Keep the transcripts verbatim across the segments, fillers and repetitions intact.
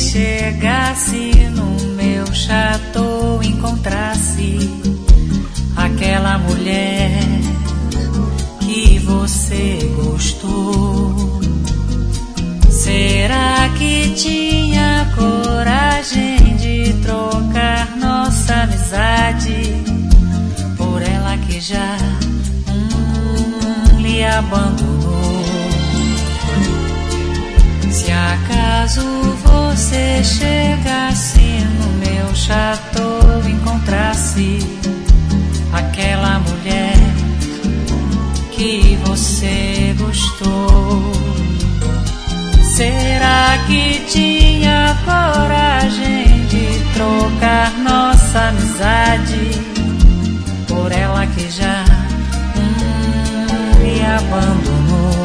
chegasse no meu chateau, encontrasse aquela mulher que você gostou, será que tinha coragem de trocar nossa amizade por ela que já hum, lhe abandonou? Se acaso você chegasse no meu chateau, encontrasse aquela mulher que você gostou, será que tinha coragem de trocar nossa amizade por ela que já hum, me abandonou?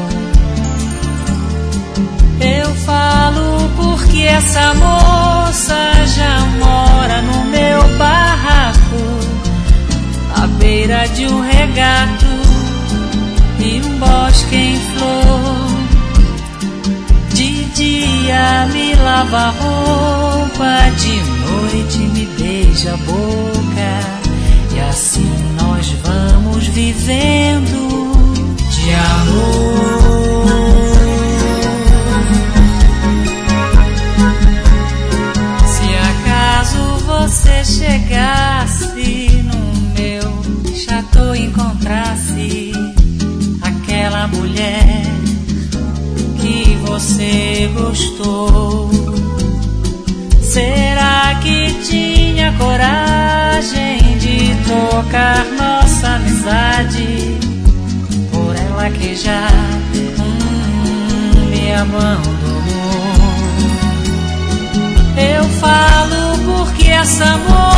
Eu falo porque essa moça já mora no meu barraco, à beira de um regato e um bosque em flor. De dia me lava a roupa, de noite me beija a boca, e assim nós vamos vivendo de amor. Você chegasse no meu chateau, encontrasse aquela mulher que você gostou, será que tinha coragem de trocar nossa amizade por ela que já hum, me abandonou? Eu falo porque essa moça